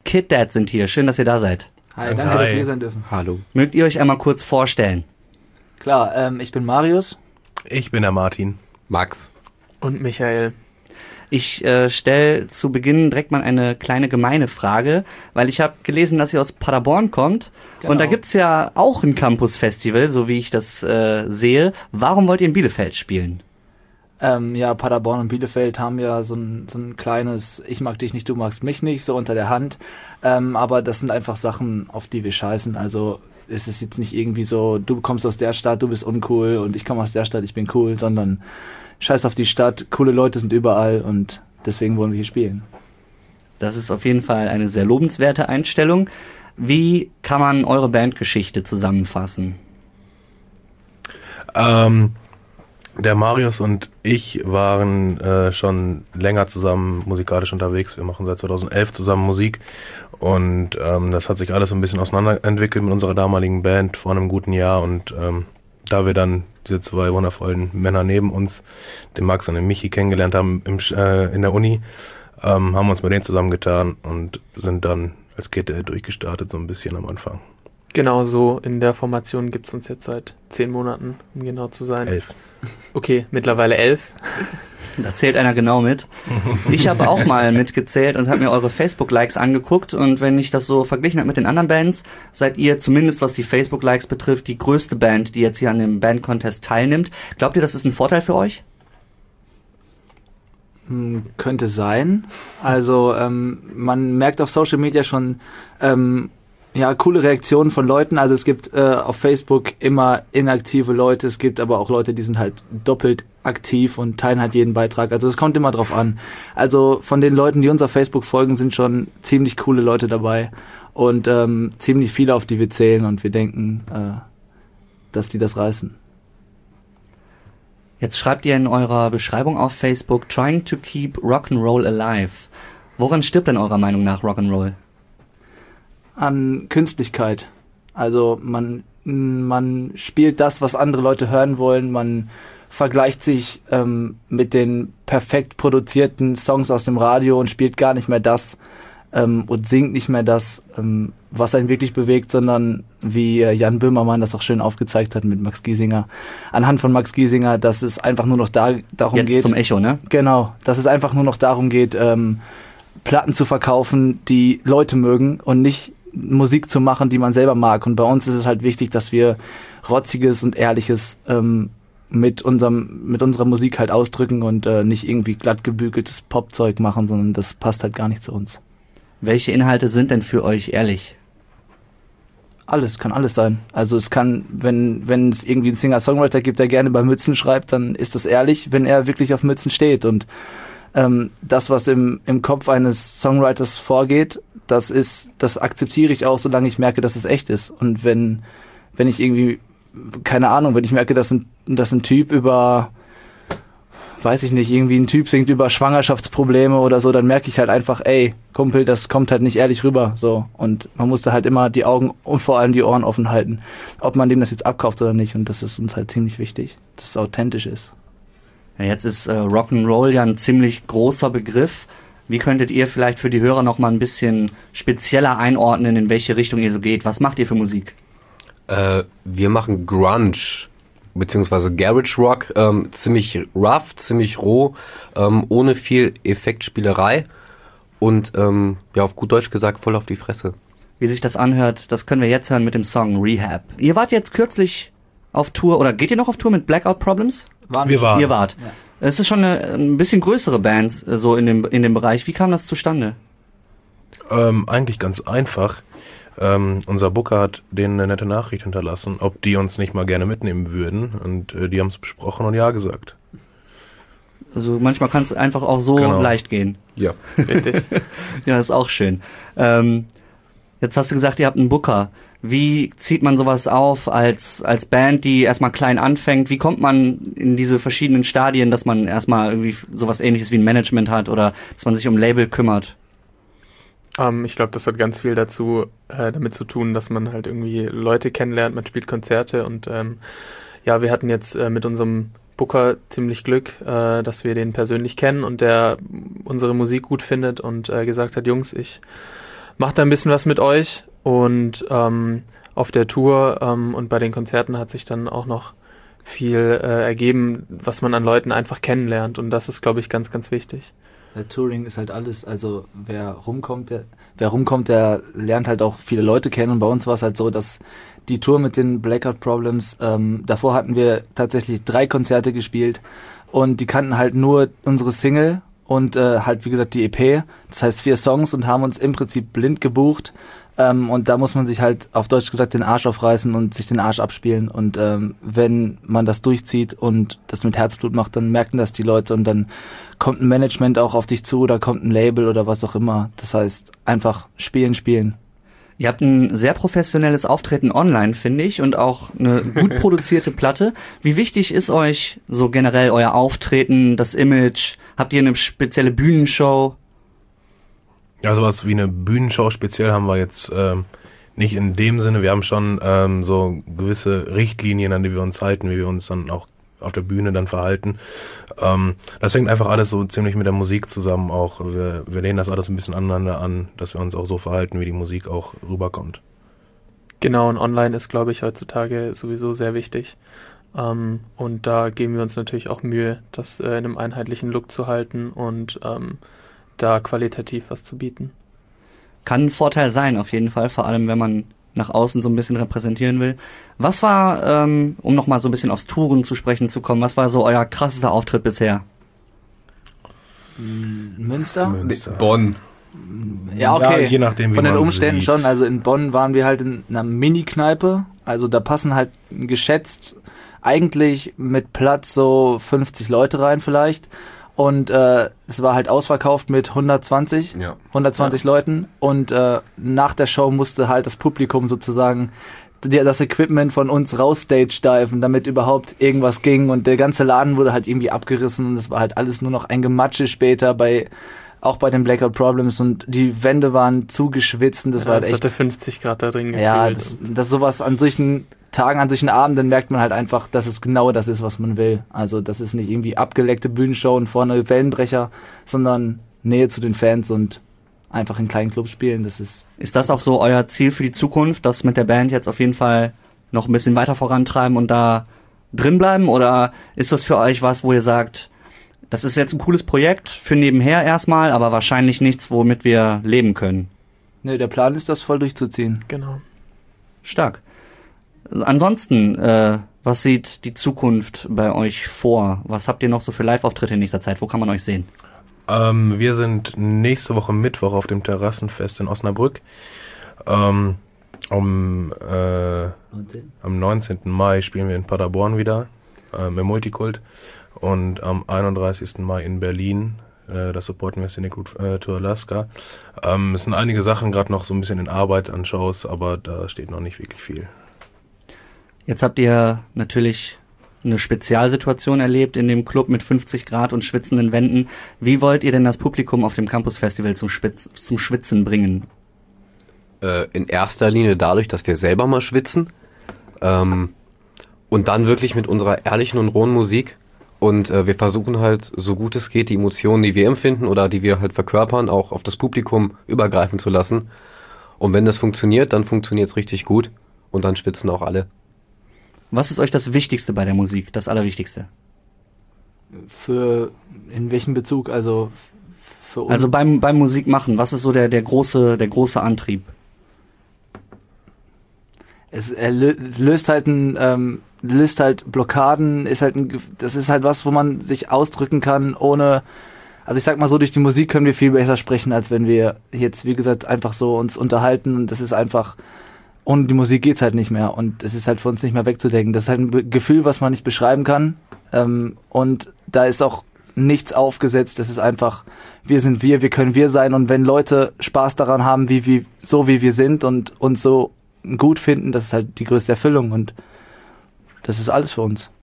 Kid Dad sind hier. Schön, dass ihr da seid. Hi, danke, dass wir hier sein dürfen. Hallo. Mögt ihr euch einmal kurz vorstellen? Klar, ich bin Marius. Ich bin der Martin. Max. Und Michael. Ich stelle zu Beginn direkt mal eine kleine gemeine Frage, weil ich habe gelesen, dass ihr aus Paderborn kommt. Genau. Und da gibt's ja auch ein Campus-Festival, so wie ich das sehe. Warum wollt ihr in Bielefeld spielen? Ja, Paderborn und Bielefeld haben ja so ein kleines Ich mag dich nicht, du magst mich nicht, so unter der Hand. Aber das sind einfach Sachen, auf die wir scheißen. Also es ist jetzt nicht irgendwie so, du kommst aus der Stadt, du bist uncool und ich komme aus der Stadt, ich bin cool, sondern scheiß auf die Stadt, coole Leute sind überall und deswegen wollen wir hier spielen. Das ist auf jeden Fall eine sehr lobenswerte Einstellung. Wie kann man eure Bandgeschichte zusammenfassen? Der Marius und ich waren schon länger zusammen musikalisch unterwegs. Wir machen seit 2011 zusammen Musik und das hat sich alles so ein bisschen auseinanderentwickelt mit unserer damaligen Band vor einem guten Jahr und da wir dann diese zwei wundervollen Männer neben uns, den Max und den Michi, kennengelernt haben in der Uni, haben wir uns mit denen zusammengetan und sind dann als Kette durchgestartet, so ein bisschen am Anfang. Genau so, in der Formation gibt es uns jetzt seit 10 Monaten, um genau zu sein. 11. Okay, mittlerweile 11. Da zählt einer genau mit. Ich habe auch mal mitgezählt und habe mir eure Facebook-Likes angeguckt und wenn ich das so verglichen habe mit den anderen Bands, seid ihr zumindest was die Facebook-Likes betrifft die größte Band, die jetzt hier an dem Band-Contest teilnimmt. Glaubt ihr, das ist ein Vorteil für euch? Könnte sein. Also man merkt auf Social Media schon coole Reaktionen von Leuten. Also es gibt auf Facebook immer inaktive Leute, es gibt aber auch Leute, die sind halt doppelt aktiv und teilen halt jeden Beitrag. Also es kommt immer drauf an. Also von den Leuten, die uns auf Facebook folgen, sind schon ziemlich coole Leute dabei und ziemlich viele, auf die wir zählen und wir denken, dass die das reißen. Jetzt schreibt ihr in eurer Beschreibung auf Facebook, trying to keep Rock'n'Roll alive. Woran stirbt denn eurer Meinung nach Rock'n'Roll? An Künstlichkeit. Also man spielt das, was andere Leute hören wollen. Man vergleicht sich mit den perfekt produzierten Songs aus dem Radio und spielt gar nicht mehr das und singt nicht mehr das, was einen wirklich bewegt, sondern wie Jan Böhmermann das auch schön aufgezeigt hat mit Max Giesinger. Anhand von Max Giesinger, dass es einfach nur noch darum geht. Jetzt zum Echo, ne? Genau, dass es einfach nur noch darum geht, Platten zu verkaufen, die Leute mögen und nicht Musik zu machen, die man selber mag. Und bei uns ist es halt wichtig, dass wir Rotziges und Ehrliches mit unserer Musik halt ausdrücken und nicht irgendwie glatt gebügeltes Popzeug machen, sondern das passt halt gar nicht zu uns. Welche Inhalte sind denn für euch ehrlich? Alles, kann alles sein. Also es kann, wenn es irgendwie einen Singer-Songwriter gibt, der gerne über Mützen schreibt, dann ist das ehrlich, wenn er wirklich auf Mützen steht. Und das, was im Kopf eines Songwriters vorgeht, das akzeptiere ich auch, solange ich merke, dass es echt ist. Und wenn ich irgendwie, keine Ahnung, wenn ich merke, dass ein Typ über, weiß ich nicht, irgendwie ein Typ singt über Schwangerschaftsprobleme oder so, dann merke ich halt einfach, ey, Kumpel, das kommt halt nicht ehrlich rüber, so. Und man muss da halt immer die Augen und vor allem die Ohren offen halten, ob man dem das jetzt abkauft oder nicht. Und das ist uns halt ziemlich wichtig, dass es authentisch ist. Ja, jetzt ist Rock'n'Roll ja ein ziemlich großer Begriff. Wie könntet ihr vielleicht für die Hörer noch mal ein bisschen spezieller einordnen, in welche Richtung ihr so geht? Was macht ihr für Musik? Wir machen Grunge, beziehungsweise Garage Rock, ziemlich rough, ziemlich roh, ohne viel Effektspielerei und auf gut Deutsch gesagt voll auf die Fresse. Wie sich das anhört, das können wir jetzt hören mit dem Song Rehab. Ihr wart jetzt kürzlich auf Tour, oder geht ihr noch auf Tour mit Blackout Problems? Wir waren. Ihr wart. Ja. Es ist schon ein bisschen größere Band so in dem Bereich. Wie kam das zustande? Eigentlich ganz einfach. Unser Booker hat denen eine nette Nachricht hinterlassen, ob die uns nicht mal gerne mitnehmen würden. Und die haben es besprochen und ja gesagt. Also manchmal kann es einfach auch so leicht gehen. Ja, richtig. Ja, ist auch schön. Jetzt hast du gesagt, ihr habt einen Booker. Wie zieht man sowas auf als Band, die erstmal klein anfängt? Wie kommt man in diese verschiedenen Stadien, dass man erstmal irgendwie sowas Ähnliches wie ein Management hat oder dass man sich um Label kümmert? Ich glaube, das hat ganz viel damit zu tun, dass man halt irgendwie Leute kennenlernt, man spielt Konzerte und wir hatten jetzt mit unserem Booker ziemlich Glück, dass wir den persönlich kennen und der unsere Musik gut findet und gesagt hat, Jungs, ich macht da ein bisschen was mit euch und auf der Tour und bei den Konzerten hat sich dann auch noch viel ergeben, was man an Leuten einfach kennenlernt und das ist, glaube ich, ganz, ganz wichtig. Touring ist halt alles, also wer rumkommt, der lernt halt auch viele Leute kennen und bei uns war es halt so, dass die Tour mit den Blackout Problems, davor hatten wir tatsächlich 3 Konzerte gespielt und die kannten halt nur unsere Single und halt wie gesagt die EP, das heißt 4 Songs und haben uns im Prinzip blind gebucht. Und da muss man sich halt auf Deutsch gesagt den Arsch aufreißen und sich den Arsch abspielen. Und wenn man das durchzieht und das mit Herzblut macht, dann merken das die Leute und dann kommt ein Management auch auf dich zu oder kommt ein Label oder was auch immer. Das heißt, einfach spielen. Ihr habt ein sehr professionelles Auftreten online, finde ich, und auch eine gut produzierte Platte. Wie wichtig ist euch so generell euer Auftreten, das Image? Habt ihr eine spezielle Bühnenshow? Ja, sowas wie eine Bühnenshow speziell haben wir jetzt nicht in dem Sinne. Wir haben schon so gewisse Richtlinien, an die wir uns halten, wie wir uns dann auch auf der Bühne dann verhalten. Das hängt einfach alles so ziemlich mit der Musik zusammen auch. Wir lehnen das alles ein bisschen aneinander an, dass wir uns auch so verhalten, wie die Musik auch rüberkommt. Genau, und online ist, glaube ich, heutzutage sowieso sehr wichtig. Und da geben wir uns natürlich auch Mühe, das in einem einheitlichen Look zu halten und da qualitativ was zu bieten. Kann ein Vorteil sein, auf jeden Fall, vor allem wenn man nach außen so ein bisschen repräsentieren will. Was war, um nochmal so ein bisschen aufs Touren zu sprechen zu kommen, was war so euer krassester Auftritt bisher? Münster? Bonn. Ja, okay. Ja, je nachdem, wie von den man Umständen sieht. schon. Also in Bonn waren wir halt in einer Mini-Kneipe. Also da passen halt geschätzt eigentlich mit Platz so 50 Leute rein vielleicht. Und es war halt ausverkauft mit 120 Leuten. Und nach der Show musste halt das Publikum sozusagen das Equipment von uns rausstage-diven, damit überhaupt irgendwas ging. Und der ganze Laden wurde halt irgendwie abgerissen. Und es war halt alles nur noch ein Gematsche später auch bei den Blackout Problems. Und die Wände waren zugeschwitzt. Und das war halt echt... Es hatte 50 Grad da drin gefühlt. Ja, das sowas an solchen Tagen, an solchen Abenden merkt man halt einfach, dass es genau das ist, was man will. Also das ist nicht irgendwie abgeleckte Bühnenshow und vorne Wellenbrecher, sondern Nähe zu den Fans und einfach in kleinen Clubs spielen. Ist das auch so euer Ziel für die Zukunft, das mit der Band jetzt auf jeden Fall noch ein bisschen weiter vorantreiben und da drin bleiben? Oder ist das für euch was, wo ihr sagt, das ist jetzt ein cooles Projekt für nebenher erstmal, aber wahrscheinlich nichts, womit wir leben können? Ne, der Plan ist, das voll durchzuziehen. Genau. Stark. Ansonsten, was sieht die Zukunft bei euch vor? Was habt ihr noch so für Live-Auftritte in nächster Zeit? Wo kann man euch sehen? Wir sind nächste Woche Mittwoch auf dem Terrassenfest in Osnabrück. Am 19. Mai spielen wir in Paderborn wieder im Multikult und am 31. Mai in Berlin. Das supporten wir Scenic Route to Alaska. Es sind einige Sachen gerade noch so ein bisschen in Arbeit an Shows, aber da steht noch nicht wirklich viel. Jetzt habt ihr natürlich eine Spezialsituation erlebt in dem Club mit 50 Grad und schwitzenden Wänden. Wie wollt ihr denn das Publikum auf dem Campus Festival zum Schwitzen bringen? In erster Linie dadurch, dass wir selber mal schwitzen und dann wirklich mit unserer ehrlichen und rohen Musik. Und wir versuchen halt, so gut es geht, die Emotionen, die wir empfinden oder die wir halt verkörpern, auch auf das Publikum übergreifen zu lassen. Und wenn das funktioniert, dann funktioniert es richtig gut und dann schwitzen auch alle. Was ist euch das Wichtigste bei der Musik, das Allerwichtigste? In welchem Bezug? Also für uns? Also beim Musikmachen, was ist so der große Antrieb? Es löst halt Blockaden, das ist halt was, wo man sich ausdrücken kann, ohne, also ich sag mal so, durch die Musik können wir viel besser sprechen, als wenn wir jetzt, wie gesagt, einfach so uns unterhalten und das ist einfach, ohne die Musik geht's halt nicht mehr und es ist halt für uns nicht mehr wegzudenken. Das ist halt ein Gefühl, was man nicht beschreiben kann und da ist auch nichts aufgesetzt, das ist einfach, wir sind wir können wir sein und wenn Leute Spaß daran haben, wie wir sind und uns so gut finden, das ist halt die größte Erfüllung und das ist alles für uns.